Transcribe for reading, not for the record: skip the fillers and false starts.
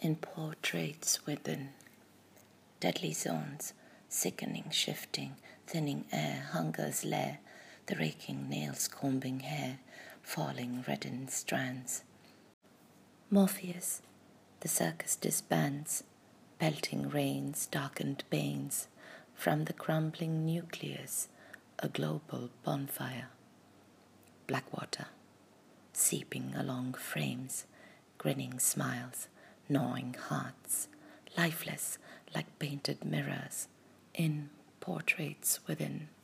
in portraits within. Deadly zones, sickening, shifting, thinning air, hunger's lair, the raking nails combing hair, falling reddened strands. Morpheus, the circus disbands, pelting rains, darkened banes, from the crumbling nucleus, a global bonfire. Blackwater, seeping along frames, grinning smiles, gnawing hearts, lifeless like painted mirrors, in portraits within.